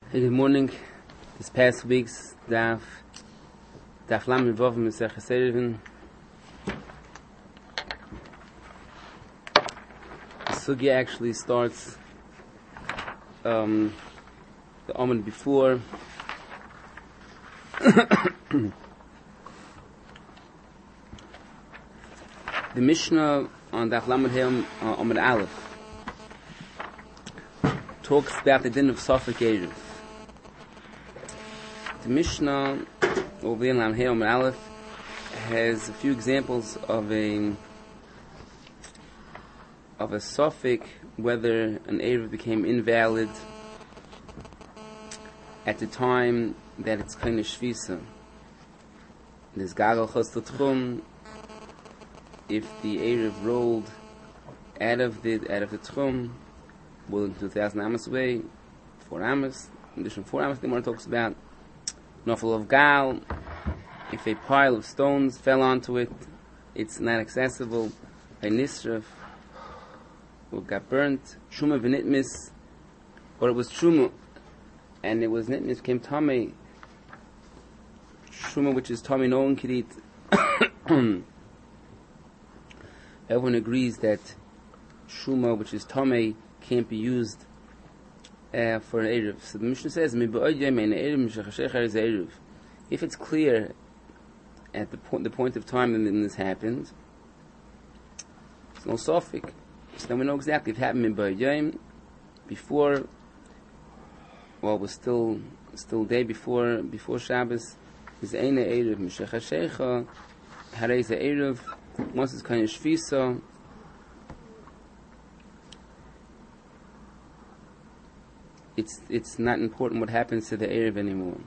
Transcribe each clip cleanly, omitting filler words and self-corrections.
Hey, good morning. This past week's Daf Lam Vov Maseches Eruvin. The sugya actually starts the Amud before. The Mishnah on Daf Lam Amud Aleph talks about the din of Safek Eruv. The Mishnah over in Lam Amud Aleph has a few examples of a Safek, whether an Eruv became invalid at the time that it's kind of Shvisa. There's Gagal Chos Tchum. If the Eruv rolled out of the Tchum, more than 2,000 Amos away, 4 Amos, in addition 4 Amos, the Gemara talks about Nofel of Gal. If a pile of stones fell onto it, it's not accessible. A Nisraf, or got burnt. Shuma v'nitmis, or it was Shuma, and it was Nitmis, became Tomei. Shuma, which is Tomei, no one could eat. Everyone agrees that Shuma, which is Tomei, can't be used for an Eruv. So the Mishnah says, if it's clear at the point of time when this happened, it's no Safek. So then we know exactly if it happened in Ba'yayim, before, well, it was still day before Shabbos, is Eina Eruv, Mishach HaShecha, Harei Eruv, once it's kind of Shvisa, it's not important what happens to the Eruv anymore.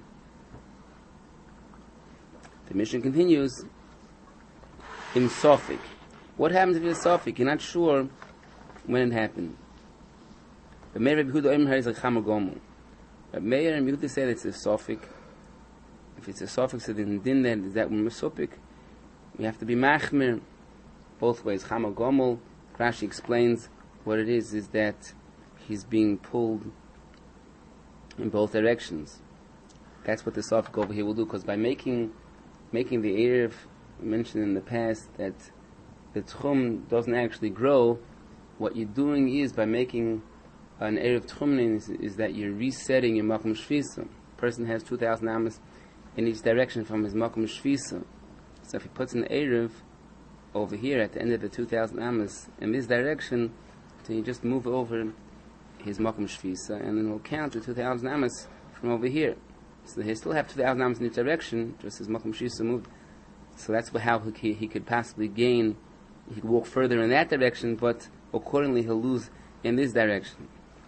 The Mishnah continues in Safek. What happens if it's Safek? You're not sure when it happened. But Meir Rabbi Yehuda is like Chamagomu. But Meir and Yehuda said it's a Safek. If it's a Safek, so then that is that when we're Safek, we have to be Machmir both ways. Chamagomu, Rashi explains what it is that he's being pulled in both directions. That's what the Safek over here will do, because by making the Eruv, mentioned in the past that the Tchum doesn't actually grow, what you're doing is, by making an Eruv Tchum, is that you're resetting your Makom Shvisa. A person has 2,000 Amos in each direction from his Makom Shvisa. So if he puts an Eruv over here at the end of the 2,000 Amos in this direction, then you just move over his Makom Shvisa, and then we'll count the 2,000 Amos from over here. So he still have 2,000 Amos in each direction, just as Makom Shvisa moved. So that's how he could possibly gain. He could walk further in that direction, but accordingly he'll lose in this direction.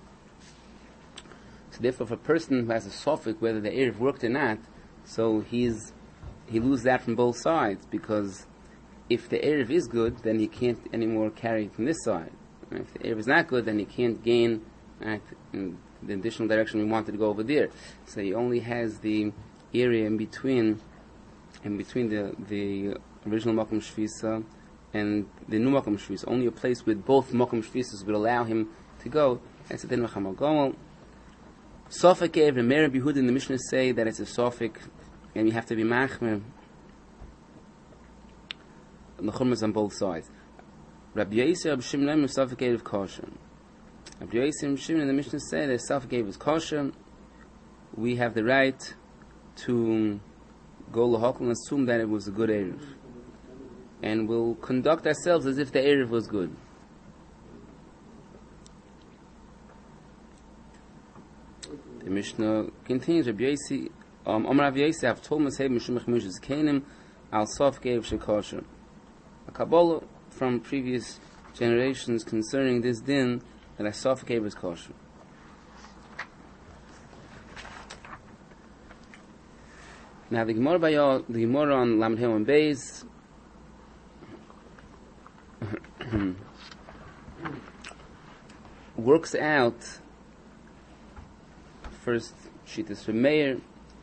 So therefore, if a person who has a Safek, whether the Eruv worked or not, so he loses that from both sides, because if the Eruv is good, then he can't anymore carry from this side. If the Eruv is not good, then he can't gain in the additional direction we wanted to go over there. So he only has the area in between the original Makom Shvisa and the new Makom Shvisa. Only a place with both Makom Shvisas would allow him to go. That's the din of Chamagomel. Safek Eruv, and Meir and Yehuda in the Mishnah say that it's a Safek, and you have to be Machmer. The Chum is on both sides. Rabbi Yosef, Rabbi Shimon, Safek Eruv kosher. Rabbi Yosef and Shimon in the Mishnah say that Safek Eruv is kosher. We have the right to go lahakol and assume that it was a good Eruv, and we'll conduct ourselves as if the Eruv was good. The Mishnah continues. Rabbi Yosef, Rav Yosef, I've told Maseh Mishum Mishus Kanim al Safek Eruv shekosher. A Kabbalah from previous generations concerning this din that a Safek Eruv is kosher. Now the Gemara on Lamed Hei and Beis works out first Shittas Rav Meir,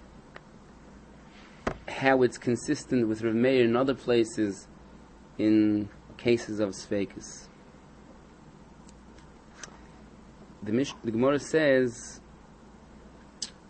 how it's consistent with Rav Meir in other places in cases of Sfeikus. The Gemara says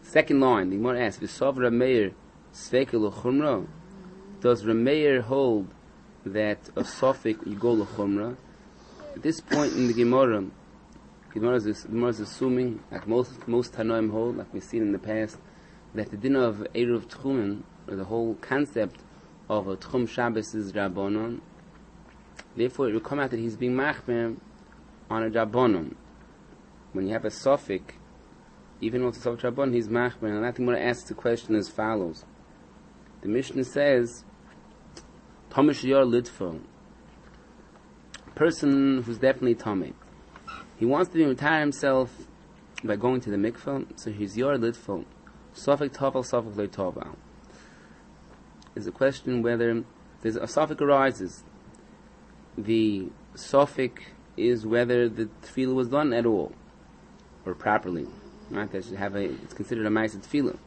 Second line, the Gemara asks, V'sov Rameir Sveka L'chumra. Does Rameir hold that a suffix you go L'chumra? At this point in the Gemara is assuming, like most Tanoim hold, like we've seen in the past, that the dinner of Eruv Tchumen, or the whole concept of a Tchum Shabbos is Rabbanon. Therefore, it will come out that he's being machmer on a Rabbanon. When you have a suffix, even though it's a suffix Rabbanon, he's machmer. And I think I'm going to ask the question as follows. The Mishnah says, Tomish Yor Litfo, a person who's definitely Tomei. He wants to retire himself by going to the mikveh, so he's Yor Litfo. Suffix Tovel, Suffix Le Tovel. There's a question whether there's a suffix arises. The suffix is whether the tefillah was done at all or properly. Right? That should have it's considered a ma'aseh tefillah.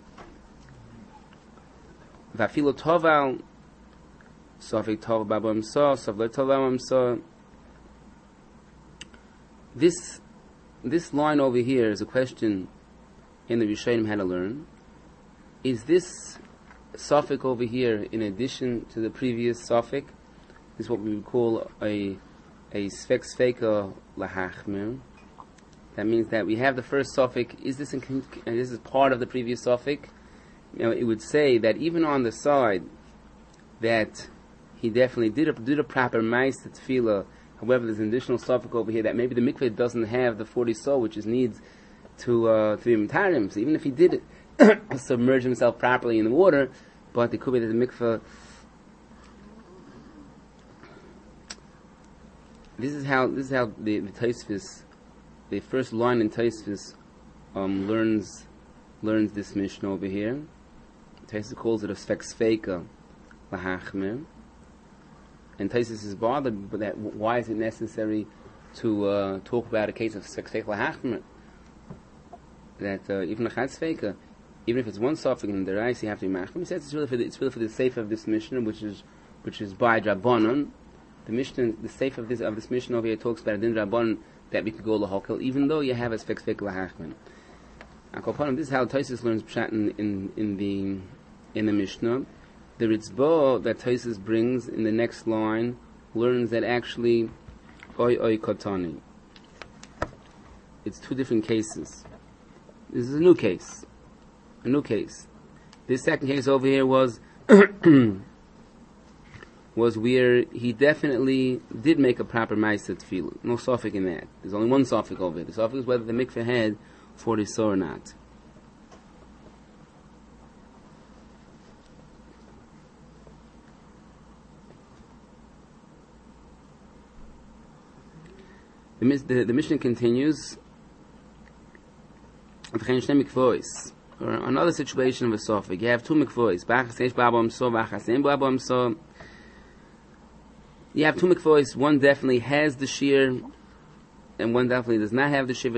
Va'afilo toval, suffix toval babam so, suffix toval so. This line over here is a question in the Rishonim how to learn. Is this suffix over here in addition to the previous suffix? This is what we would call a sfek sfeka lahachmir. That means that we have the first suffix. Is this this is part of the previous suffix? It would say that even on the side that he definitely did a proper ma'aseh tefillah. However, there's an additional suffix over here that maybe the mikveh doesn't have the 40 so, which is needs to be mitarim. So even if he did submerge himself properly in the water, but it could be that the mikveh. This is how the Tosfos, the first line in Tosfos, learns this Mishnah over here. Tosfos calls it a sfek sfeka lahachmir, and Tosfos is bothered with that. Why is it necessary to talk about a case of sfek sfeka lahachmir? That even a chad sfeka, even if it's one suffix in the rice, you have to be machmir. He says it's really for the sake of this Mishnah, which is by Rabbanon. The Mishnah, the safe of this Mishnah over here talks about a din Rabbanon that we could go lahokel, even though you have a sfek sfek lahachmir. This is how Tosfos learns pshat in the Mishnah. The Ritzvah that Tosfos brings in the next line learns that actually oy kotani. It's two different cases. This is a new case. This second case over here was where he definitely did make a proper ma'aseh tefillah. No suffix in that. There's only one suffix over it. The suffix is whether the mikveh had 40 so or not. The Mishnah continues. Or another situation of a suffix. You have two mikvahs. You have two mikvahs. One definitely has the shear, and one definitely does not have the shear.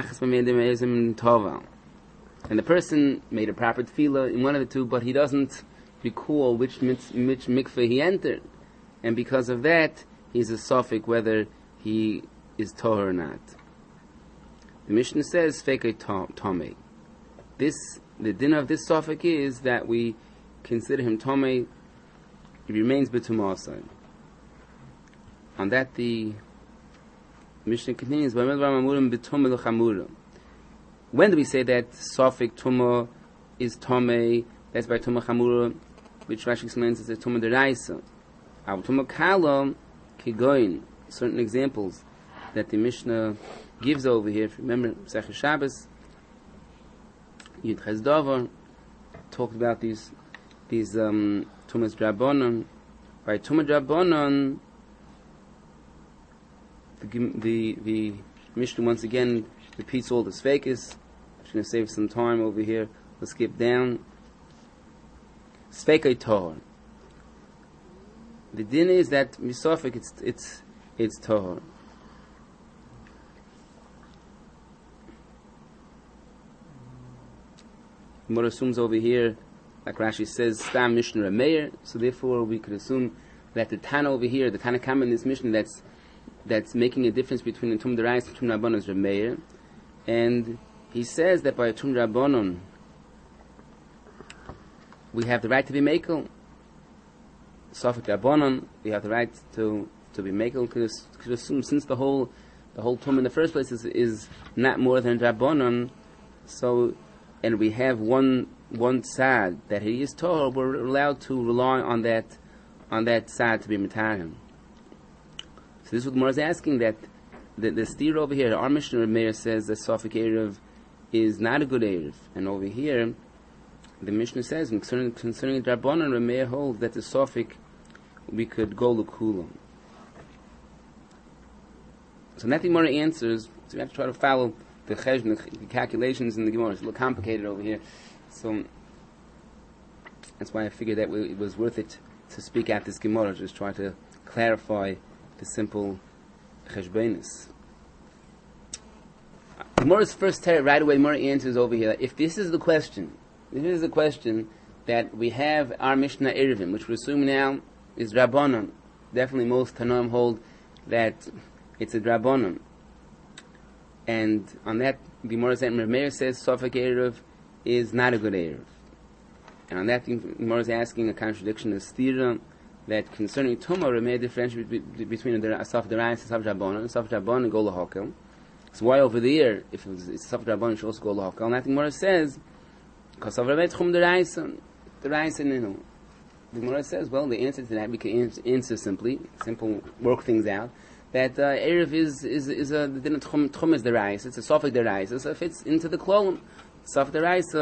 And the person made a proper tefillah in one of the two, but he doesn't recall which mikveh he entered, and because of that, he's a suffix whether he is toher or not. The Mishnah says fekei tomei. The din of this suffix is that we consider him tomei. He remains b'tumasai. On that, the Mishnah continues. When do we say that suffix tuma is tomei? That's by tuma chamura, which Rashi explains as a tuma deraisa. Our tuma kala kigoin. Certain examples that the Mishnah gives over here. If you remember, Sechus Shabbos, Yud Ches Davar talked about these tumas drabonon. By tuma drabonon, the Mishnah once again repeats all the sfekis. I'm going to save some time over here. Let's skip down. Sfekei tohor. The din is that misafik it's tohor. What assumes over here, like Rashi says, Stam Mishnah Rameir, so therefore we could assume that the Tana over here, the Tana Kama in this Mishnah, that's making a difference between the Tum Derais and Tum Rabbanon is Rameir, and he says that by a Tum Rabbanon, we have the right to be mekel. Sofik Rabbanon, we have the right to be mekel. Could assume since the whole tum in the first place is not more than Rabbanon, so and we have one sad that he is told, we're allowed to rely on that sad to be mitarim. So this is what Gemara is asking, that the steer over here, our Mishnah Meir says that Sofik Erev is not a good Erev, and over here the Mishnah says concerning Rabbanon, Rameir holds that the Sofik we could go l'kulam. So that the Gemara answers. So we have to try to follow the cheshbon, the calculations in the Gemara. It's a little complicated over here, so that's why I figured that it was worth it to speak out this Gemara, just try to clarify the simple cheshbonis. The Gemara's first teretz right away. Gemara answers over here. If this is the question, that we have our Mishnah Erevim, which we're assuming now is Rabbanon. Definitely most Tanoim hold that it's a Rabbanon. And on that, the Gemara says Sofik Erev is not a good Erev. And on that, the Gemara is asking a contradiction of Stira, that concerning Tumah, Rameir differentiate between the Sofik Derayis and Sofik Rabbanon. Sofik Rabbanon go l'hokel. So why over there, if it's Sofik Rabbanon, it should also go l'hokel? And that the Gemara says, because of Rameir Tchum Derayis, the Gemara says, well, the answer to that, we can answer simple, work things out, that Erev is a Tchum is the rice, it's a Sofik the rice, so it fits into the Klolim. Sofik the rice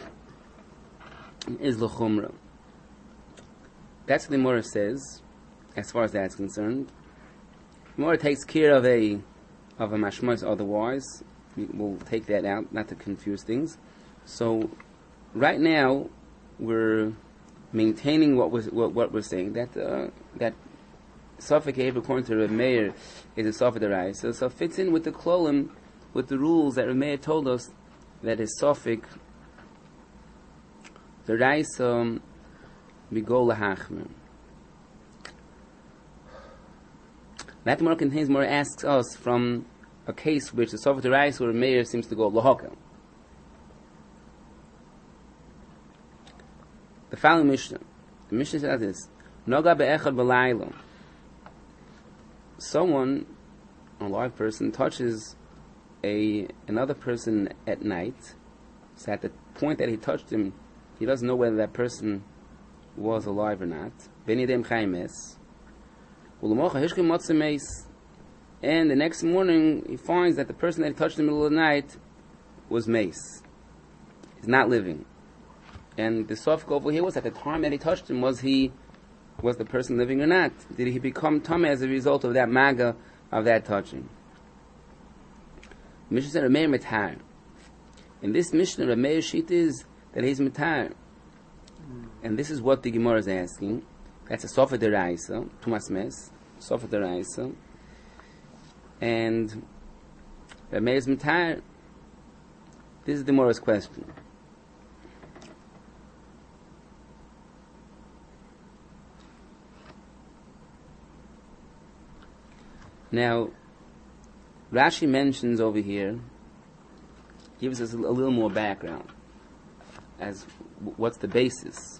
is L'chumra. That's what the Gemara says, as far as that's concerned. The Gemara takes care of a mashmos otherwise. We'll take that out, not to confuse things. So, right now, we're maintaining what we're saying, that Sofik Erev according to Rav Meir is a Sofik Deraisa, so it fits in with the Klolim, with the rules that Rav Meir told us that is Sofik Deraisa Bigol Lahachmer. That Gemara contains more asks us from a case which the Sofik Deraisa where Rav Meir seems to go Lahokel. The following Mishnah. The Mishnah says this: Noga be'echad b'laylo. Someone, a live person, touches another person at night. So at the point that he touched him, he doesn't know whether that person was alive or not. Benidem chaymes. Ulamocha hishkim motzemeis. And the next morning, he finds that the person that he touched in the middle of the night was mace. He's not living. And the sofik over here was at the time that he touched him, was the person living or not? Did he become tameh as a result of that maga, of that touching? Mishnah said Rameir Mitar. In this Mishnah, Rameir sheet is that he's Mitar. And this is what the Gemara is asking. That's a Sofik Deraisa, Tumas Mes, Sofik Deraisa. And Rameir is Mitar. This is the Gemara's question. Now, Rashi mentions over here, gives us a little more background as what's the basis.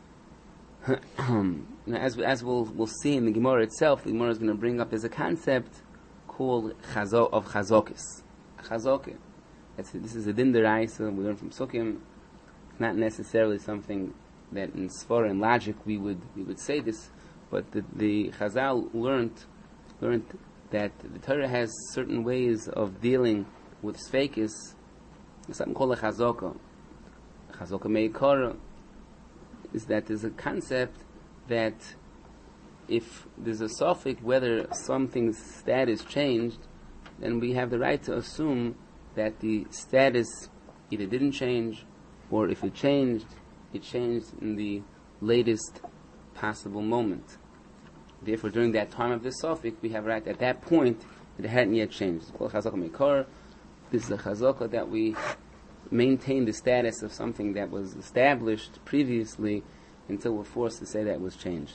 As we'll see in the Gemara itself, the Gemara is going to bring up, there's a concept called of chazokis. Chazokah. This is a din deraisa, we learn from Sukkim. It's not necessarily something that in Sforah and logic we would say this, but the Chazal learned that the Torah has certain ways of dealing with sfeikis. There's something called a chazokah. Chazokah meikara is that there's a concept that if there's a sofik, whether something's status changed, then we have the right to assume that the status either didn't change, or if it changed in the latest possible moment. Therefore, during that time of the sofik, we have right at that point that it hadn't yet changed. It's called chazokah meikar. This is a chazokah that we maintain the status of something that was established previously until we're forced to say that it was changed.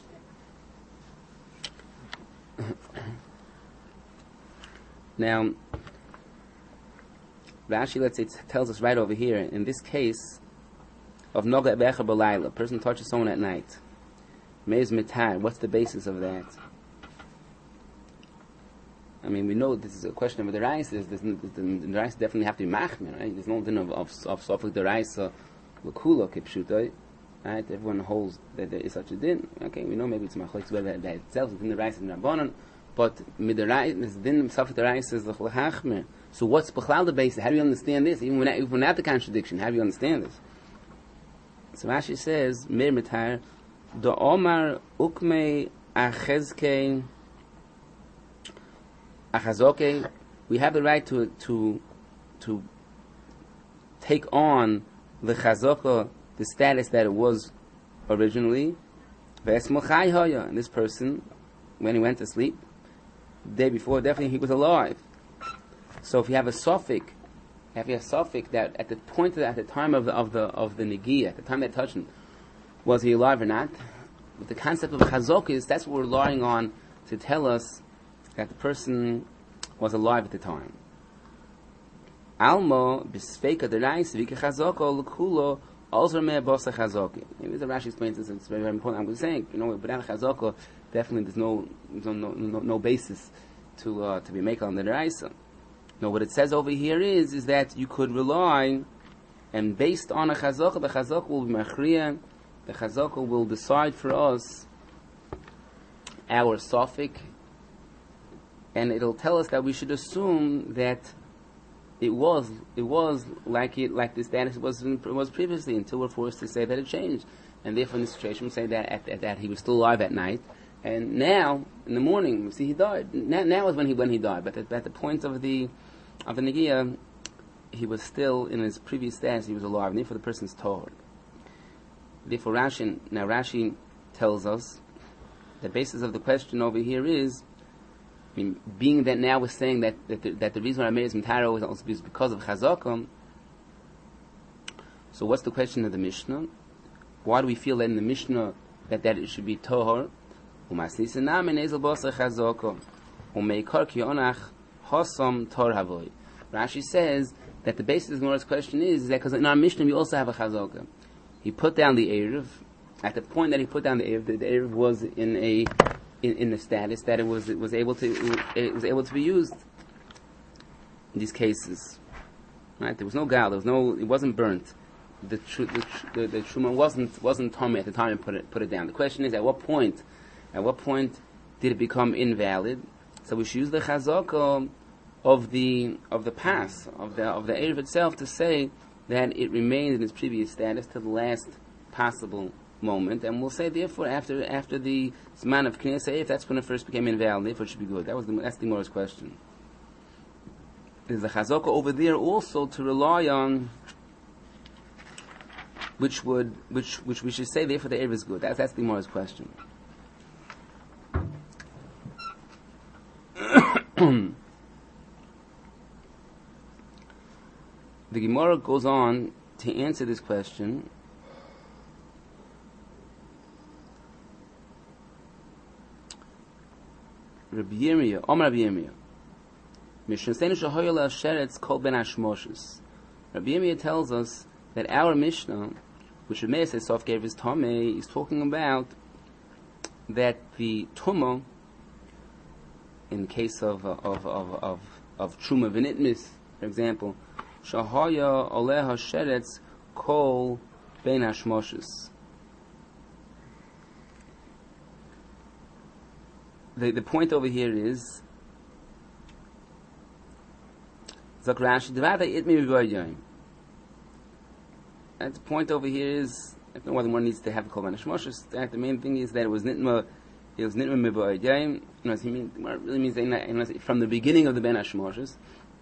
Now, Rashi, let's say, tells us right over here, in this case, of Noga Becha B'Layla. A person touches someone at night. Meiz Mitar. What's the basis of that? I mean, we know this is a question of the rice. The rice definitely have to be machmir, right? There's no din of sofik the rice l'kula kipshutai, right? Everyone holds that there is such a din. Okay, we know maybe it's machlokes whether that itself is in the rice and rabbanon, but mid the rice, this din sofik the rice is l'chachmir. So what's b'chlal the basis? How do you understand this? Even when without the contradiction, how do you understand this? So Rashi says, Mir mitar do omar ukmei achezkei. Achazoke, we have the right to take on the chazaka, the status that it was originally. And this person, when he went to sleep, the day before, definitely he was alive. So if you have a suffix, that at the point at the time of the negiah, at the time that touched him, was he alive or not? But the concept of chazaka is that's what we're relying on to tell us that the person was alive at the time. Almo bisfeika derais v'ike chazoko l'kulo also me bosa chazoki. Maybe the Rashi explains this. It's very, very important. I'm just saying, without a chazoko, definitely there's no basis to be make on the deraisa. No, what it says over here is that you could rely, and based on a chazoko, the chazoko will be machriya. The chazoko will decide for us our suffix. And it'll tell us that we should assume that it was like the status was previously, until we're forced to say that it changed. And therefore, in this situation, we say that that he was still alive at night, and now in the morning we see he died. Now is when he died. But at the point of the negiah, he was still in his previous status. He was alive, and therefore the person's told. Therefore, Rashi tells us the basis of the question over here is. I mean, being that now we're saying that the reason why I made is Mtaro is also because of Chazakah. So what's the question of the Mishnah? Why do we feel that in the Mishnah that it should be Tohar? Rashi says that the basis of the Gemara's question is that because in our Mishnah we also have a Chazakah. He put down the Erev. At the point that he put down the Erev, the Erev was in the status that it was able to be used in these cases. Right? There was no gal. It wasn't burnt. The truma wasn't tummy at the time and put it down. The question is, at what point did it become invalid? So we should use the chazaka of the pass of the erev itself to say that it remained in its previous status to the last possible moment, and we'll say therefore after the zman of Knesset, if that's when it first became invalid, therefore it should be good. That's the Gemara's question. There's a chazaka over there also to rely on, which we should say therefore the erev is good. That's the Gemara's question. The Gemara goes on to answer this question. Rabbi Yirmiyah, Omar Rabbi Yirmiyah. Mishnah Shahoyel Sheretz Kol Ben Hashmoshes. Rabbi Yirmiyah tells us that our Mishnah, which Rameir says Sof gave his Tomei, is talking about that the Tumah, in the case of Truma V'nitmis, for example, Shahoya Oleh Sheretz Kol Ben Hashmoshes. The point over here is Zakrash Devada Itmi V'Yoyim. And the point over here is I don't know whether one needs to have Kol Ben Hashmoshes. The main thing is that it was Nitma V'Yoyim. Really means that from the beginning of the Ben Hashmoshes.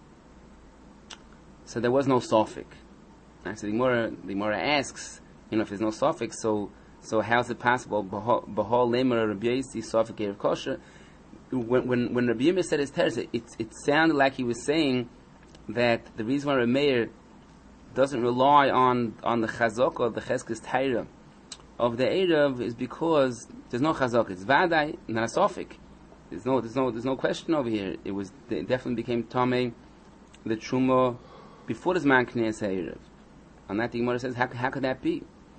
So there was no suffix. Right? So the Gemara asks, if there's no suffix, so how is it possible? Bahal Lemer Rabbi Yossi Suffix Erev Kosher. When Rabbi Yirmiyah said his teretz, it sounded like he was saying that the reason why Rameir doesn't rely on the chazaka, the cheskes taira of the erev, is because there's no chazaka. It's vadai, not a suffix. There's no question over here. It definitely became tamei the truma before this man knes erev. And that the Gemara says, how could that be?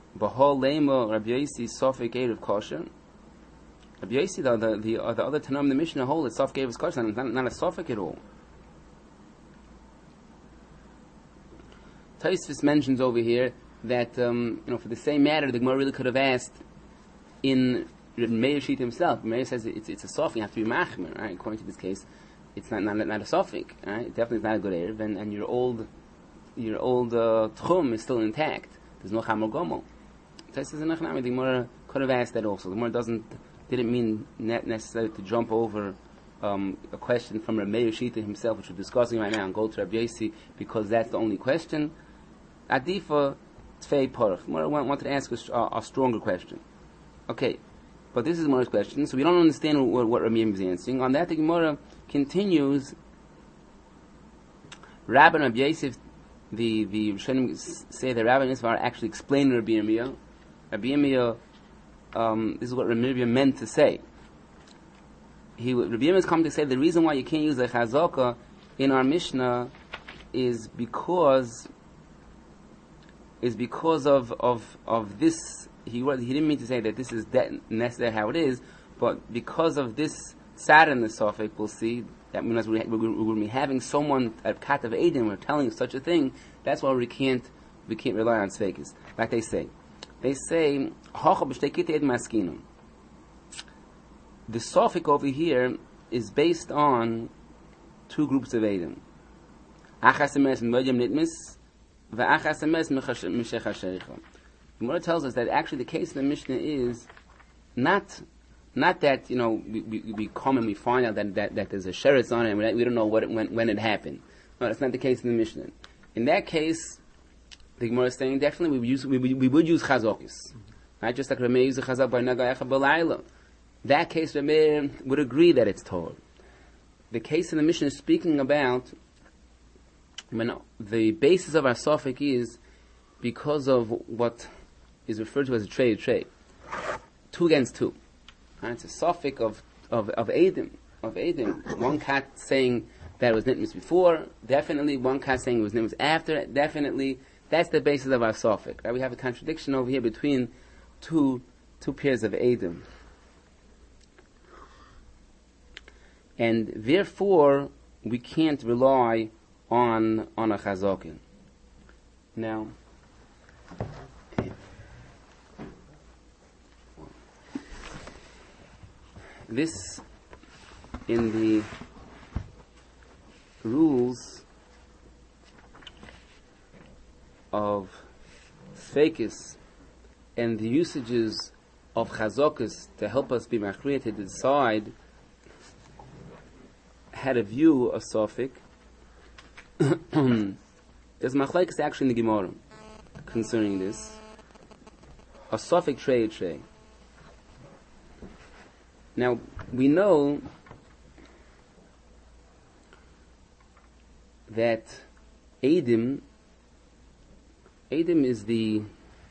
Bahol Lema Rabbi Yossi Sofik Erev Kosher. Rabbi Yossi, the other Tanam in the Mishnah hold that Sofik Erev is Kosher, not a Sofik at all. Tosfos mentions over here that for the same matter, the Gemara really could have asked in Meir Shita himself. Meir says it's a Sofik, you have to be Machmer, right? According to this case, it's not a Sofik, right? It definitely is not a good Erev, and your old Tchum is still intact. There's no Chamor Gomel. Tosfos says in Nachnami, the Gemara could have asked that also. The Gemara didn't mean necessarily to jump over a question from Rabbi Meir Shita himself, which we're discussing right now, and go to Rabbi Yossi because that's the only question. Adifa Tvei Porach. Gemara wanted to ask a stronger question. Okay, but this is the Gemara's question, so we don't understand what Rabbi Meir is answering. On that, the Gemara continues. Rabbi and Rabbi Yosef, the Rishonim say that Rabbi and Yosef are actually explaining Rabbi Yirmiyah. Rabbi Yirmiyah, this is what Rabbi Yirmiyah meant to say. Rabbi Yirmiyah has come to say the reason why you can't use the Chazaka in our Mishnah is because of this. He didn't mean to say that this is necessarily how it is, but because of this sadness of it, we'll see that we're going to be having someone at Katav Eidim, we're telling such a thing. That's why we can't rely on Tzveikis. Like they say, Hocha b'shtekit ed maskinum. The Sofik over here is based on two groups of Eidim. Achas emes moyem nitmis, ve'achas emes mishech hashericha. The Gemara tells us that actually the case of the Mishnah is not that we come and we find out that there's a sheretz on it and we don't know when it happened. No, that's not the case in the Mishnah. In that case, the Gemara is saying definitely we would use chazokis, right? Just like Rameh used a chazak by nagayacha b'layla. That case Rameh would agree that it's told. The case in the Mishnah is speaking about when the basis of our sofik is because of what is referred to as a trade. 2 against 2. Right? It's a suffix of Eidim. One cat saying that it was nitmis before, definitely. One cat saying it was nitmis after, definitely. That's the basis of our suffix. Right? We have a contradiction over here between two pairs of Eidim. And therefore, we can't rely on a chazokin. Now, this in the rules of Sfeikis and the usages of Chazokas to help us be machriya to decide how to view a Sofik. There's machlekes actually in the Gemara concerning this. A Sofik trey. Now, we know that Eidim is the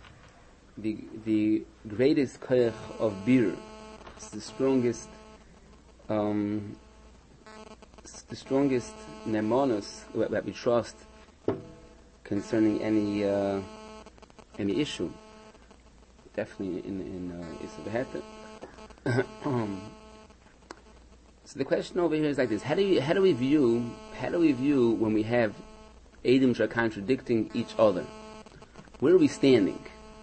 greatest koyach of bir. It's the strongest nemonos that we trust concerning any issue. Definitely in Yisrael Beheta. So the question over here is like this: How do we view when we have Eidim which are contradicting each other? Where are we standing?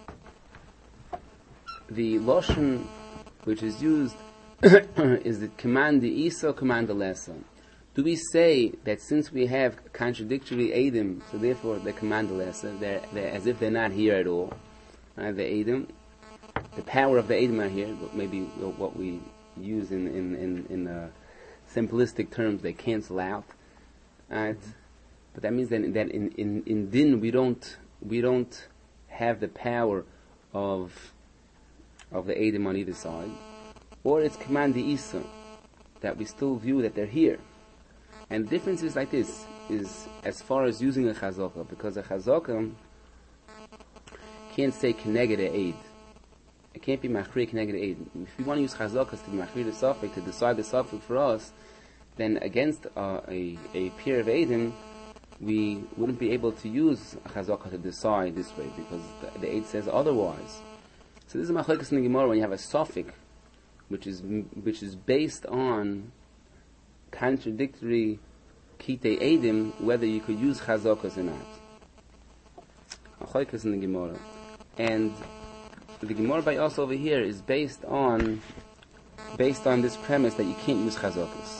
The lashon which is used is the command the Isa, command the Lesa. Do we say that since we have contradictory Eidim, so therefore the command the Lesa, they're as if they're not here at all? The Eidim, the power of the Eidim are here. Maybe what we use in simplistic terms, they cancel out. Right? But that means that in Din we don't have the power of the Eidim on either side, or it's command the Isa, that we still view that they're here. And the difference is like this: is as far as using a chazaka, because a chazaka can't say keneged eid. It can't be machri keneged eid. If we want to use chazakas to be machri the suffix, to decide the suffix for us, then against a pair of eidim, we wouldn't be able to use chazaka to decide this way because the Eid says otherwise. So this is machlokes in the Gemara when you have a suffix which is based on contradictory kitei edim, whether you could use chazakas or not. Machlokes in the Gemara, and the Gemara by us over here is based on this premise that you can't use chazakas.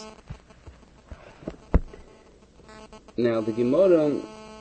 Now the Gemara,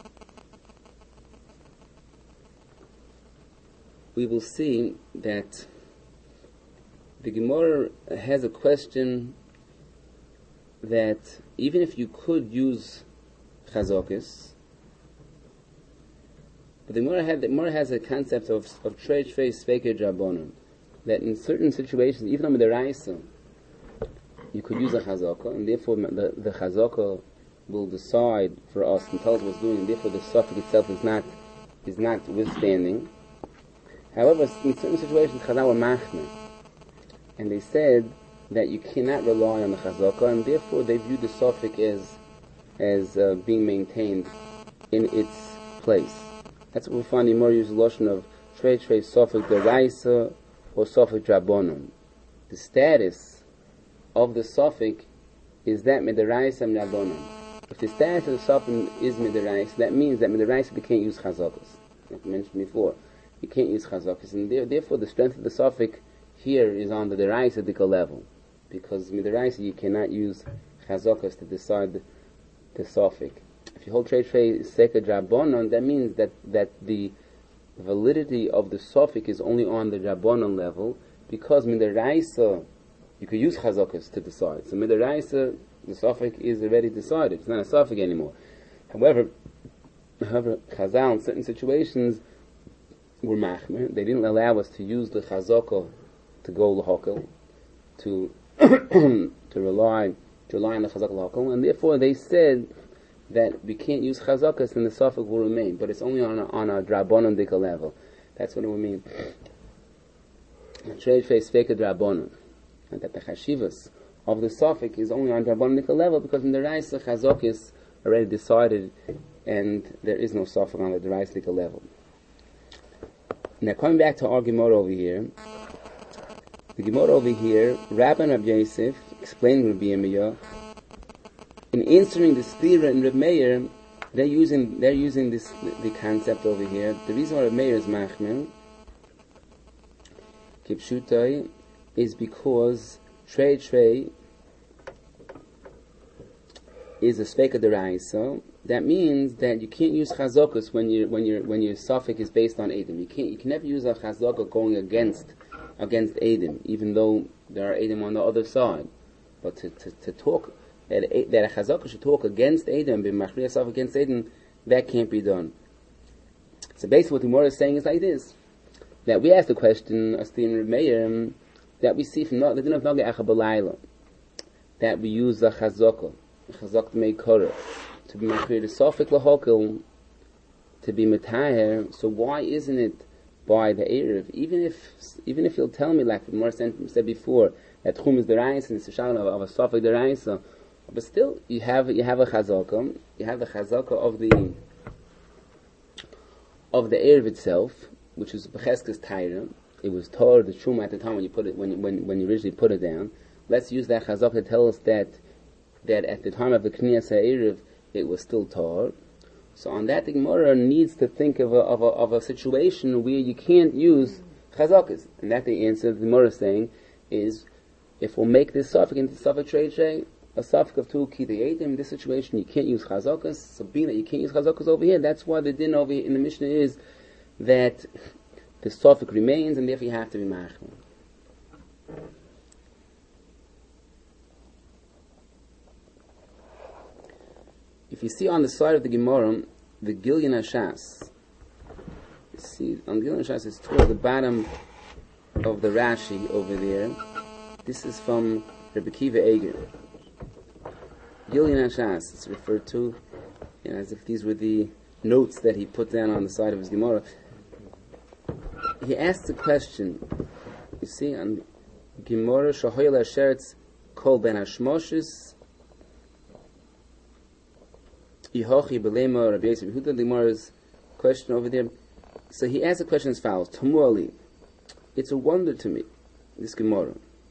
we will see that the Gemara has a question that even if you could use chazakas, but the Gemara has a concept of trei sveiker drabonon, that in certain situations, even on the Raisa, you could use a chazaka, and therefore the chazaka will decide for us and tell us what's doing, and therefore the suffix itself is not withstanding. However, in certain situations, Chazal were machmir, and they said that you cannot rely on the chazaka, and therefore they viewed the suffix as being maintained in its place. That's what we find the more use the lotion of trei suffix deraisa or suffix drabonon. The status of the suffix is that midaraisa and drabonon. If the status of the suffix is midaraisa, that means that midaraisa we can't use chazakas. Like I mentioned before, you can't use chazakas, and therefore the strength of the suffix here is on the deraisa level, because midaraisa you cannot use chazakas to decide the suffix. If you hold trei seka drabonon, that means that the validity of the suffix is only on the drabonon level, because midaraisa you could use chazakas to decide. So midaraisa the suffix is already decided; it's not a suffix anymore. However, Chazal in certain situations were machmir. They didn't allow us to use the chazaka to go lahakel, to rely on the chazaka lahakel, and therefore they said that we can't use chazakas and the suffix will remain, but it's only on a drabonon dika level. That's what it would mean. Trei sveiker drabonon, and that the chashivas of the suffix is only on drabonon dika level, because in the Raisa chazaka is already decided, and there is no suffix on the Raisa dika level. Now coming back to our Gemara over here, the Gemara over here, Rabban Rab Yosef explained Rabbi Yirmiyah, in answering the Stira and Reb Meir, they're using the concept over here. The reason why Reb Meir is machmir, kipshutai, is because trei is a sveka deraisa. That means that you can't use chazakas when your suffix is based on edim. You can never use a chazaka going against edim, even though there are edim on the other side. But to talk that a chazaka should talk against edim, be machmir yourself against edim, that can't be done. So basically, what the Gemara is saying is like this: that we ask the question, Astin Reb Meir, that we see from the din of Nageh Acha B'Layla, that we use the chazaka to make korah, to be machmir the suffix lahakel, to be metaher. So why isn't it by the Erev? Even if you'll tell me, like the Gemara said before, that Chum is the Raisa and it's a shalom of a suffix the Raisa, but still you have a chazaka, you have the chazaka of the Erev itself, which is Becheskes Taira. It was Torah the Truma at the time when you originally put it down. Let's use that chazaka to tell us that at the time of the Kniyas HaErev it was still Torah. So on that, the Gemara needs to think of a situation where you can't use chazakas, and that the answer the Gemara is saying is, if we'll make this suffix into suffix trei, a suffix of two kitei edim, in this situation you can't use chazakas. So being that you can't use chazakas over here, that's why the din over here in the Mishnah is that the suffix remains, and therefore you have to be machmir. If you see on the side of the Gemara, the Gilyon HaShas, you see on Gilyon HaShas it's toward the bottom of the Rashi over there. This is from Rabbi Kiva Eger. Gilyon HaShas, it's referred to as if these were the notes that he put down on the side of his Gemara. He asked the question, you see on Gemara Shahoyel HaSheretz Kol Ben HaShmoshes, Ihochi belema Rabbi Yosef Yehuda, the Gemara's question over there. So he asked the question as follows: Tamuali, it's a wonder to me, this Gemara.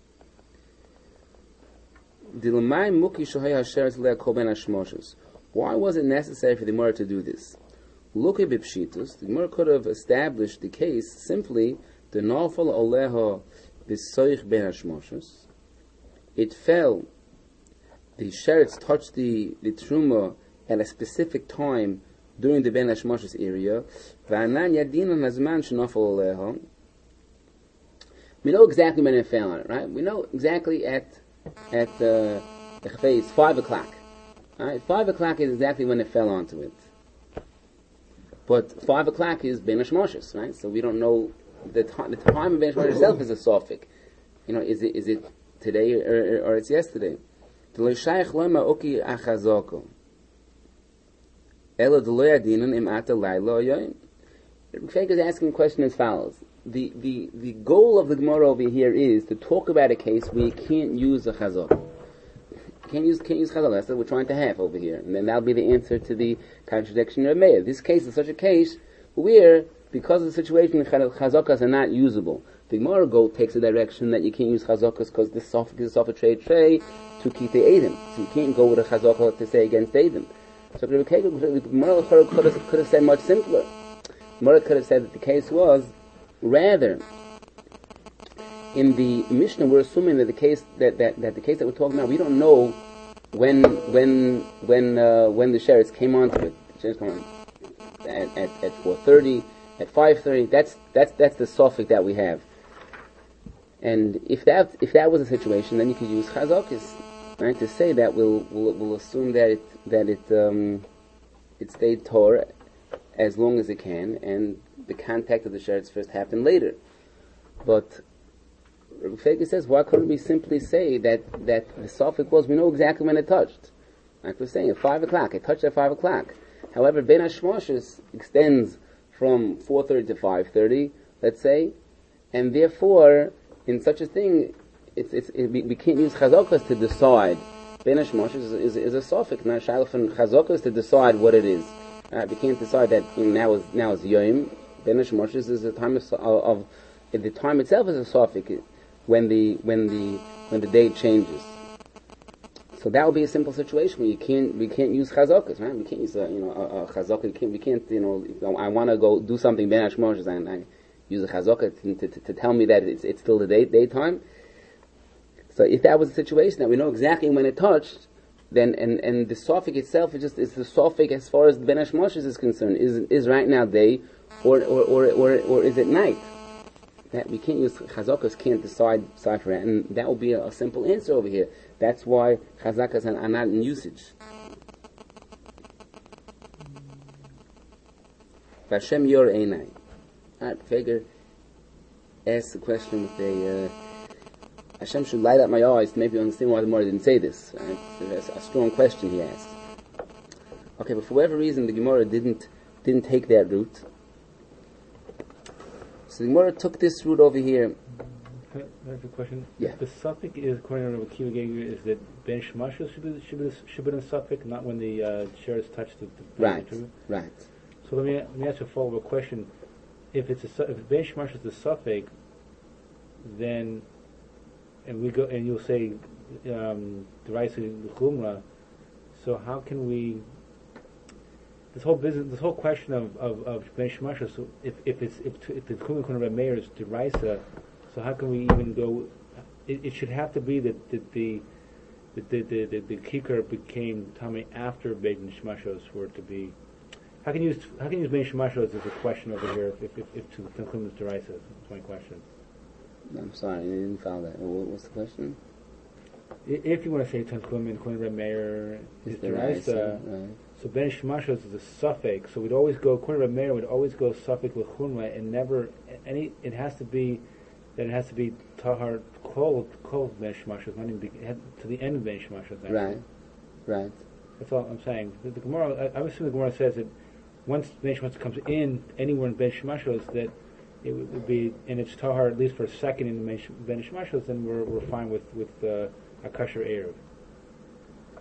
Why was it necessary for the Gemara to do this? Look at Bipshitus. The Gemara could have established the case simply the Nafal Aleha B'Soich Ben Hashmoshes. It fell. The sheretz touched the truma at a specific time during the Ben Hashmoshes area. V'anan Yadina Nazman Shenafal Aleha. We know exactly when it fell on it, right? We know exactly at 5 o'clock. Right? 5 o'clock is exactly when it fell onto it. But 5 o'clock is Ben Hashmoshes, right? So we don't know the time of Ben Hashmoshes itself is a suffix. Is it today or it's yesterday? Rabbi Feig is asking a question as follows. The goal of the Gemara over here is to talk about a case where you can't use a chazak. Can't use chazak. That's what we're trying to have over here, and then that'll be the answer to the contradiction of Meir. This case is such a case where, because of the situation, chazakas are not usable. The Gemara takes a direction that you can't use chazakas because this suffix is a suffix trey to keep the edim. So you can't go with a chazaka to say against edim. So the Gemara could have said much simpler. Gemara could have said that the case was, rather, in the Mishnah, we're assuming that the case that the case that we're talking about, we don't know when the sheretz came onto it. The sheretz came on at 4:30, at 5:30. That's the suffix that we have. And if that was a situation, then you could use chazakis, right? To say that we'll assume that it stayed Torah as long as it can, and the contact of the sheretz first happened later. But Rabbi Feig says, why couldn't we simply say that the suffix was, we know exactly when it touched? Like we're saying, at 5 o'clock, it touched at 5 o'clock. However, Ben Hashmoshes extends from 4:30 to 5:30, let's say, and therefore, in such a thing, we can't use chazakas to decide. Ben Hashmoshes is a suffix, not shaykh from chazakas to decide what it is. We can't decide that now is Yom. Ben Hashmoshes is the time of the time itself is a suffix when the day changes. So that would be a simple situation where we can't use chazakas, right? We can't use a chazaka. We can't I want to go do something Ben Hashmoshes and I use a chazaka to tell me that it's still the daytime. So if that was a situation that we know exactly when it touched, then and the suffix itself is the suffix as far as Ben Hashmoshes is concerned. Is right now day or is it night? That we can't use chazakas, can't decide for it, and that will be a simple answer over here. That's why chazakas are not in usage. Vashem yor einai. Alright, Feger asks the question with a Hashem should light up my eyes to maybe understand why the Gemara didn't say this. It's a strong question he asked. Okay, but for whatever reason the Gemara didn't take that route. So the Gemara took this route over here. I have a question. Yeah. The suffix is, according to Rabbi Akiva Geger, is that Ben Shemashos should be the suffix, not when the sheretz touched the Right. tree? Right. So let me ask you a follow-up question. If Ben Shemashos is the suffix, then and you'll say Deraisa L'Chumra. So how can we? This whole question of Ben Shemashos. So if the Chumra Kuna Reb Meir is Deraisa, so how can we even go? It should have to be that the kikar became Tami after Ben Shemashos for it to be. How can you use Ben Shemashos as a question over here if Tanchum is Deraisa? That's my question. I'm sorry, I didn't follow that. What's the question? If you want to say Tanchum and Kuna Reb Meir is Deraisa, right. so Ben Shemashos is a suffix. So we'd always go Kuna Reb Meir would always go suffix with Chumra and never any. It has to be Tahar Kol Ben Shemashos, not even to the end of Ben Shemashos. Right. That's all I'm saying. The Gemara, I assume the Gemara says that once Ben Shemashos comes in anywhere in Ben Shemashos, that it would be, and it's Tahar at least for a second in Ben Shemashos, then we're fine with a kosher Erev.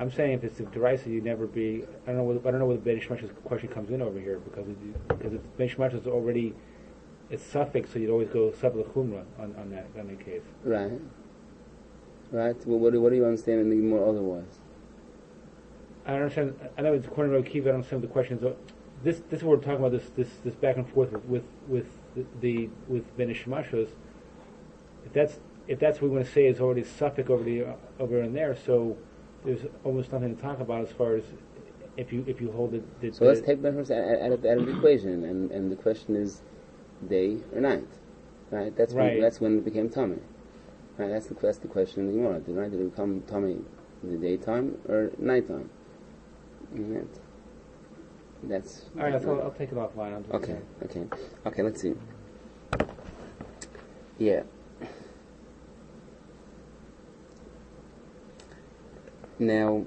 I'm saying if it's a derisa, you never be. I don't know whether Ben Shmash's question comes in over here because Ben Shmash is already it's suffix, so you'd always go sub l'chumra on that case. Right. Well, what do you understand in the more otherwise? I don't understand. I know it's according to Rav Kiva. I don't understand the questions. This is what we're talking about. This back and forth with Ben Shmashos. If that's what we want to say is already suffix over in there, so there's almost nothing to talk about as far as if you hold it. So let's take Ben out of the equation, and the question is day or night, right? That's when it became tummy, right? That's the question in the Gemara. Did it become tummy in the daytime or nighttime? And that's all right. I'll take it offline. Okay. Let's see. Yeah. Now,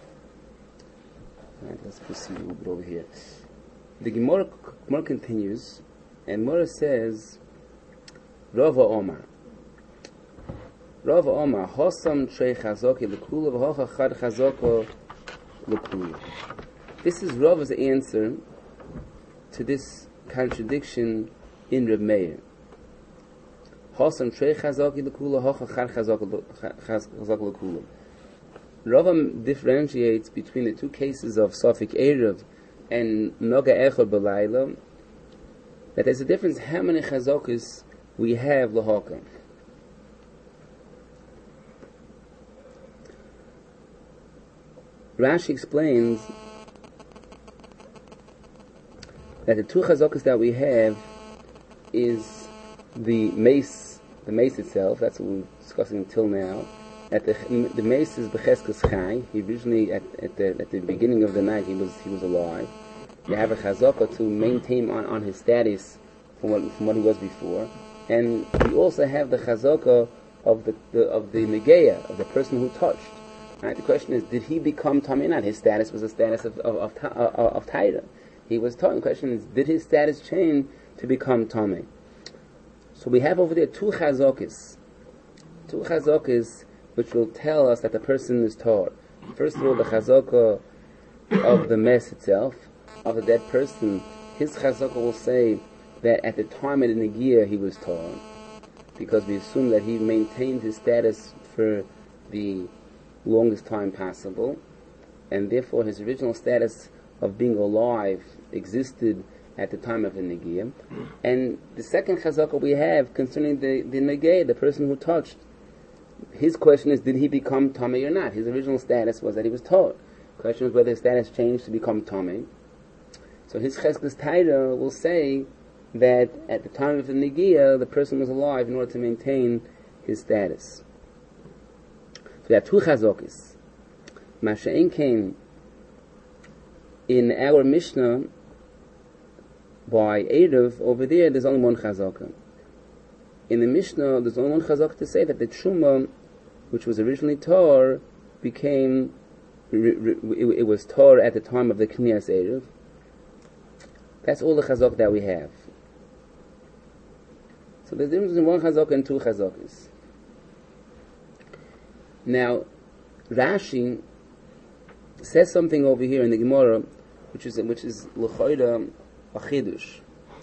let's proceed a little bit over here. The Gemara continues, and Gemara says, Rava Omar, Hosam Trei Chazoki L'Kula V'Hocha Chad Chazoko L'Kula. This is Rava's answer to this contradiction in Reb Meir. Hosam Trei Chazoki L'Kula Hocha Chad Chazoko L'Kula. Rava differentiates between the two cases of Safik Erev and Noga Echor B'Layla, that there's a difference how many Chazokas we have L'Hoka. Rashi explains that the two Chazokas that we have is the mace itself. That's what we're discussing until now. At the mace is Becheskes Chai. He originally at the beginning of the night he was alive. You have a chazaka to maintain on his status from what he was before, and we also have the chazaka of the negeya, of the person who touched. Right? The question is, did he become tamei? Not his status was a status of taira. He was taught. The question is, did his status change to become tamei? So we have over there two chazakas which will tell us that the person is taught. First of all, the chazaka of the mess itself, of the dead person, his chazaka will say that at the time of the negiah he was taught, because we assume that he maintained his status for the longest time possible, and therefore his original status of being alive existed at the time of the negiah. And the second chazaka we have concerning the negiah, the person who touched, his question is, did he become tamei or not? His original status was that he was taught. The question is whether his status changed to become tamei. So his cheskes taira will say that at the time of the negiah, the person was alive in order to maintain his status. So there are two chazokis. Masha'in came in our Mishnah by Erev, over there's only one chazaka. In the Mishnah, there's only one chazaka to say that the Truma, which was originally Tor, became, it was Tor at the time of the Kniyas Erev. That's all the chazak that we have. So there's a difference between one chazak and two chazakas. Now, Rashi says something over here in the Gemara, which is l'chayda a chidush.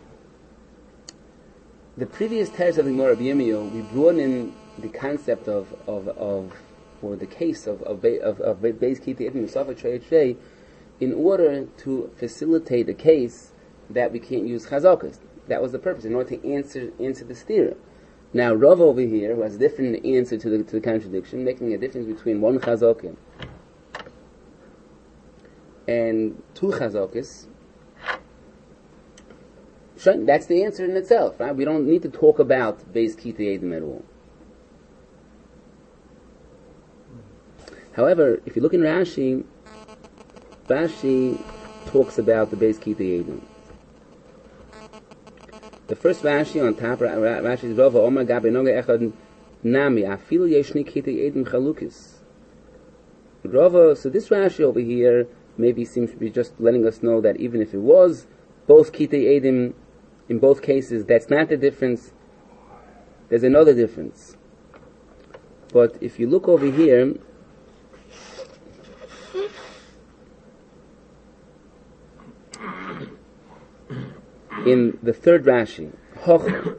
The previous text of the Gemara of Yirmiyahu, we brought in the concept or the case of Beis Kiti Edim Yisafah Trei in order to facilitate a case that we can't use chazakas. That was the purpose, in order to answer the stira. Now Rav over here, who has a different answer to the contradiction, making a difference between one chazaka and two chazakas. That's the answer in itself, right? We don't need to talk about Beis Kiti Edim at all. However, if you look in Rashi talks about the Beis Kiti Edim. The first Rashi on top, Rashi is Rava Omar Gabi Noga Echad Nami Afilu Yeshni Kiti Edim Chalukis. Rava, so this Rashi over here maybe seems to be just letting us know that even if it was both Kiti Edim, in both cases, that's not the difference. There's another difference. But if you look over here, in the third Rashi, Hocha.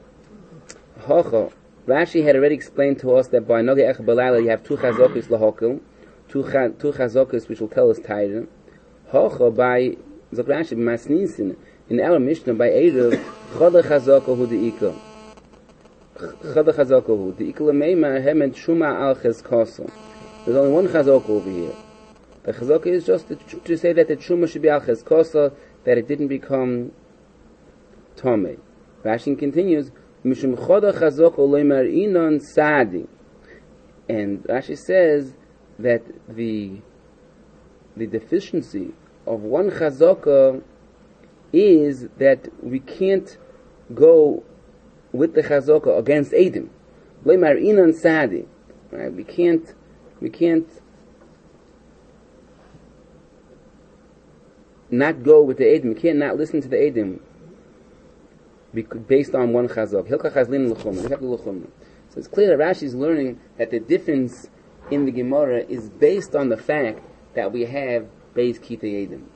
Rashi had already explained to us that by Nogei Echad B'Laila you have two chazokis lahokel, two chazokis which will tell us Taira. Hocha by Zok Rashi b'Masnisin in our Mishnah by Erev Choda Chazokahu de'ikah. Choda Chazokahu de'ikah l'meimar hemed shuma al chezkoso. There's only one chazok over here. The chazok is just to say that the truma should be al chezkoso, that it didn't become tomei. Rashi continues, Mishum choda chazok oleimar inon sadi. And Rashi says that the deficiency of one chazaka is that we can't go with the chazaka against Eidim. Oleimar inon sadi. Right? We can't not go with the Eidim. We can't not listen to the Eidim based on one chazak. Hilka chazlin l'chumra. So it's clear that Rashi is learning that the difference in the Gemara is based on the fact that we have Beis Kitei Eidim.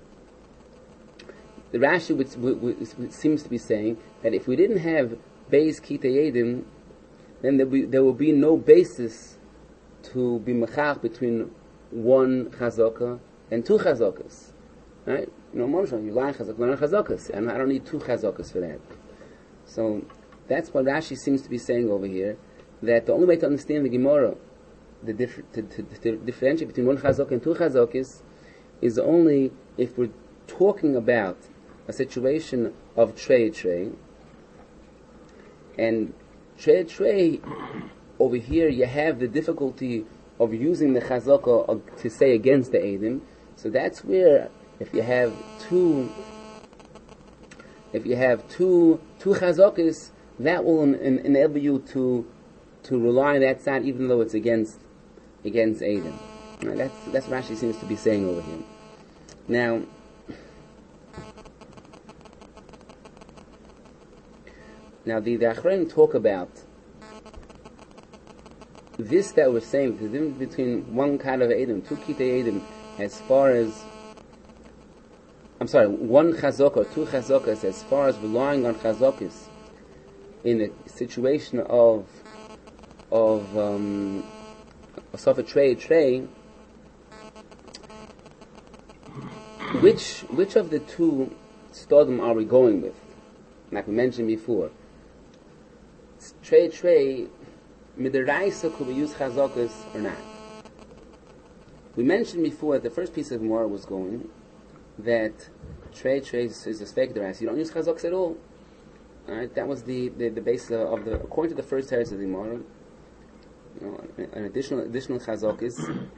The Rashi seems to be saying that if we didn't have Beis Kitei Eidim, then there will be no basis to be mechach between one chazaka and two chazakas. Right? You learn chazakas, and I don't need two chazakas for that. So that's what Rashi seems to be saying over here, that the only way to understand the Gemara, to differentiate between one chazak and two chazakas, is only if we're talking about a situation of trey, and trey, over here you have the difficulty of using the chazaka to say against the Eidim. So that's where if you have two chazokis, that will enable you to rely on that side, even though it's against Eidim. Right, that's what Rashi seems to be saying over here. Now the Achronim talk about this that we're saying, the difference between one kind of Eidim, two kitei Eidim, as far as one chazaka or two chazakas, as far as relying on chazakis in a situation of a trey, which of the two stodim are we going with? Like we mentioned before, trey midiraisa, could we use chazakas or not? We mentioned before that the first piece of Gemara was going that trey is a fake derais. You don't use chazakas at all. Alright, that was the basis of the, according to the first teretz of the Gemara, an additional chazakas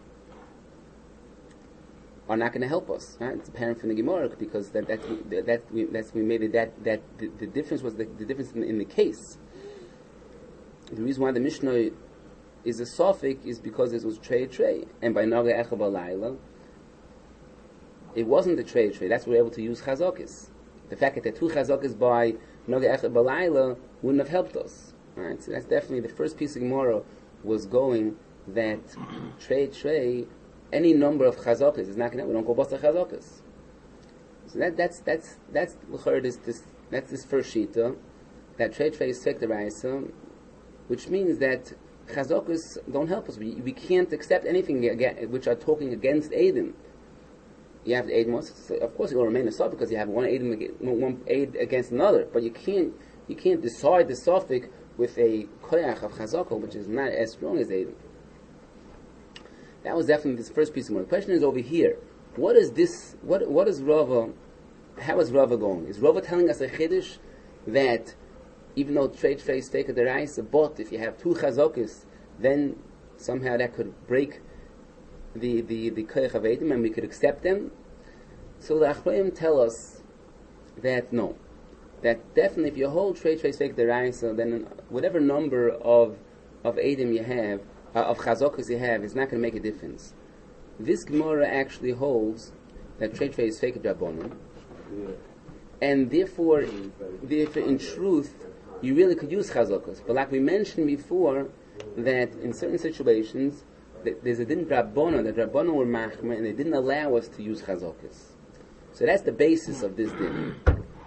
are not going to help us. Right? It's apparent from the Gemara because we made it that the difference was the difference in the case. The reason why the Mishnah is a sofik is because it was trey, and by Nogei Echad B'Laila it wasn't the trey. That's why we're able to use chazakis. The fact that there are two chazakis by Nogei Echad B'Laila wouldn't have helped us. Right? So that's definitely the first piece of Gemara was going that trey, any number of chazakis is not going to. We don't go basta chazakis. So that's this first shita that trey is fek deraisa, which means that chazakis don't help us. We can't accept anything which are talking against Eidim. You have the Eidim, of course it will remain a sub because you have one Eid against another, but you can't decide the sofik with a koyach of chazaka which is not as strong as Eidim. That was definitely this first piece of more. The question is over here. What is this? What is Rava? How is Rava going? Is Rava telling us a chiddush that even though trade is take the rice, but if you have two chazokis, then somehow that could break the koyach of Eidim and we could accept them? So the Achronim tell us that no, that definitely if you hold trade take the rice, then whatever number of Eidim you have, of chazokas you have, is not going to make a difference. This Gemara actually holds that trade is fake drabonim, and therefore in truth you really could use chazokas. But like we mentioned before, that in certain situations there's a din drabonim, that drabonim were machmer and they didn't allow us to use chazokas. So that's the basis of this din.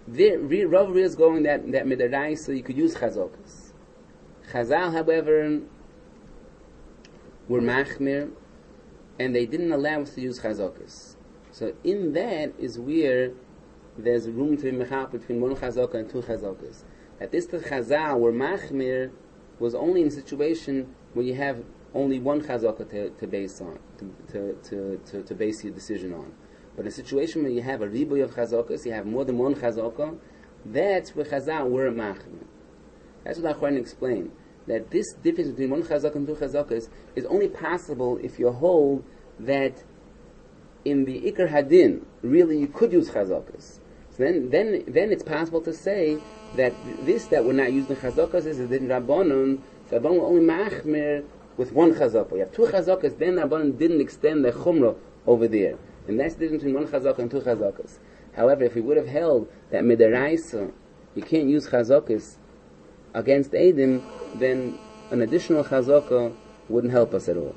Rav is going that midarai, so you could use chazokas. Chazal, however, were machmir, and they didn't allow us to use chazokas. So in that is where there's room to be mechap between one chazaka and two chazokas. That this the chazal were machmir was only in a situation where you have only one chazaka to base on, to base your decision on. But in a situation where you have a ribuy of chazakas, you have more than one chazaka, that's where chazal were machmir. That's what Achron explained. That this difference between one chazaka and two chazakas is only possible if you hold that in the Iker Hadin, really you could use chazakas. So then it's possible to say that this that we're not using chazakas is a din Rabbanon, so Rabbanon will only machmir with one chazaka. You have two chazakas, then Rabbanon didn't extend the chumrah over there. And that's the difference between one chazaka and two chazakas. However, if we would have held that midaraisa, you can't use chazakas against Eidim, then an additional chazaka wouldn't help us at all.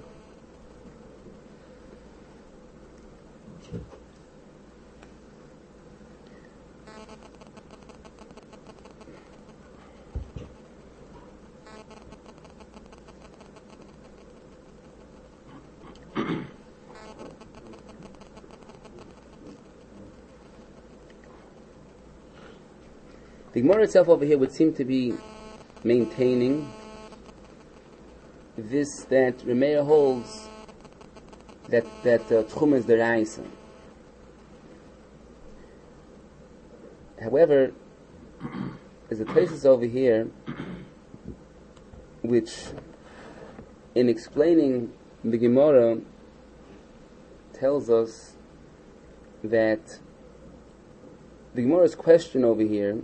The Gemara itself over here would seem to be maintaining this, that Remeir holds that Tchum is the Raisa. However, there's a places over here which, in explaining the Gemara, tells us that the Gemara's question over here,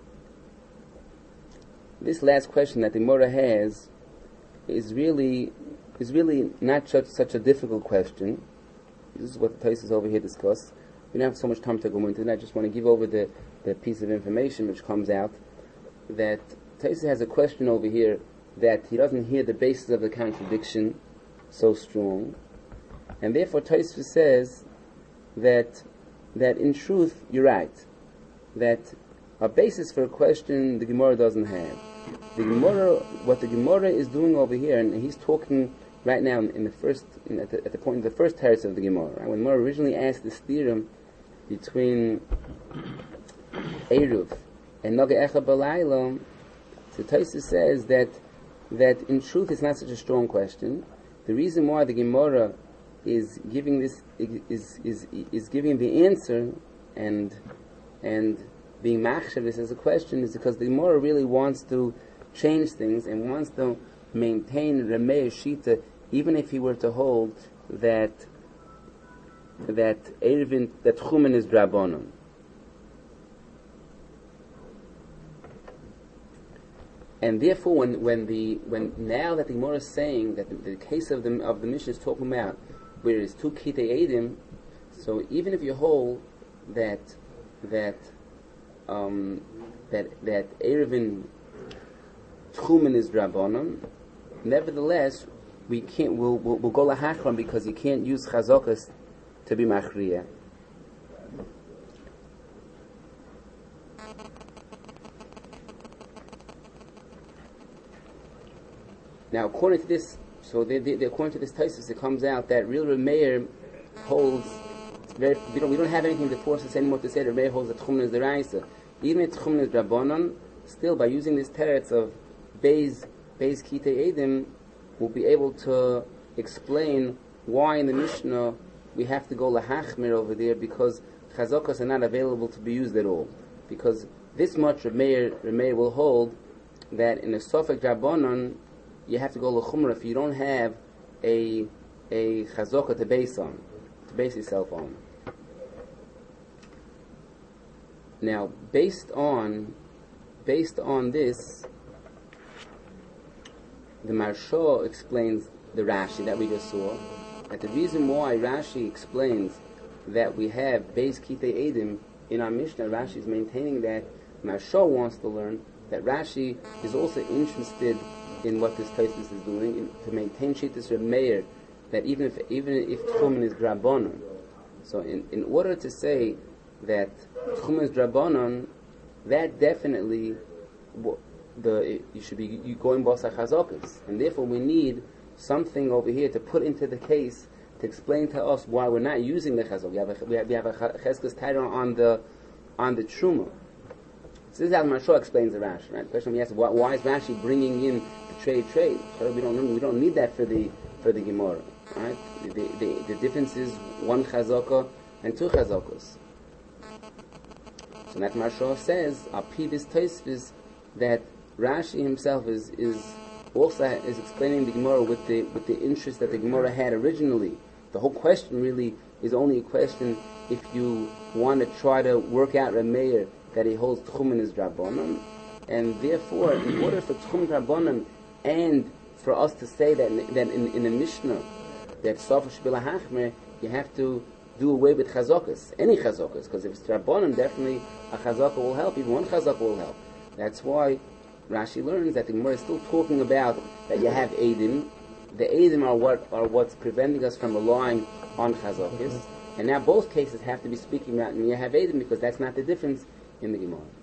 this last question that the Gemara has, is really not such a difficult question. This is what the Tosfos over here discuss. We don't have so much time to go into it. I just want to give over the piece of information which comes out that Tosfos has a question over here that he doesn't hear the basis of the contradiction so strong, and therefore Tosfos says that in truth you're right, that a basis for a question the Gemara doesn't have. The Gemara, what the Gemara is doing over here, and he's talking right now at the point of the first teretz of the Gemara. Right? When Gemara originally asked the stirum between Eruv and Naga Echa Balayla, so Tosfos says that in truth it's not such a strong question. The reason why the Gemara is giving this is giving the answer and being machshav this as a question is because the Gemara really wants to change things and wants to maintain Remeir Shita, even if he were to hold that Erevin, that Chumen is Drabonon. And therefore, when now that the Gemara is saying that the case of the Mishnah is talking about where it is two Kitei Eidim, so even if you hold that Erevin Tchumen is Drabonon, nevertheless we'll go lahachron because you can't use chazokas to be machriya. Now, according to this, according to this Tosfos, it comes out that real Remeir holds. We don't have anything to force us anymore to say that Remeir holds that Tchumen is the Raisa. Even if Tchumen is Drabonon, still by using this teretz of Beis Kitei Eidim, we'll be able to explain why in the Mishnah we have to go lahachmir over there because chazokas are not available to be used at all. Because this much Remeir will hold that in a Sofek Drabonon you have to go l'chumra if you don't have a chazaka to base yourself on. Now, based on this, the Maharsha explains the Rashi that we just saw, that the reason why Rashi explains that we have Beis Kitei Eidim in our Mishnah, Rashi is maintaining that Maharsha wants to learn that Rashi is also interested in what this Tosfos is doing, to maintain Shittas Remeir, that even if Tchumen is Drabonon. So in order to say that Tchumen is Drabonon, that definitely you should be going b'asar chazakas, and therefore we need something over here to put into the case to explain to us why we're not using the chazak. We have a cheskes title on the truma. So this is how Maharsha explains the Rashi. Right? The question we ask: why is Rashi bringing in the trade? So we don't need that for the Gemara. Right? The difference is one chazaka and two chazakas. So that Maharsha says, Apidis Tosfos, that Rashi himself is also explaining the Gemara with the interest that the Gemara had originally. The whole question really is only a question if you want to try to work out Rameir that he holds Tchumen is Drabonim, and therefore, in order for Tchumen Drabonim and for us to say that in the Mishnah that Sofa Shbila Hachmer, you have to do away with chazakas, any chazakas, because if it's Drabonim, definitely a chazaka will help, even one chazaka will help. That's why Rashi learns that the Gemara is still talking about that you have Eidim. The Eidim are what's preventing us from relying on chazakas, and now both cases have to be speaking about and you have Eidim because that's not the difference in the Gemara.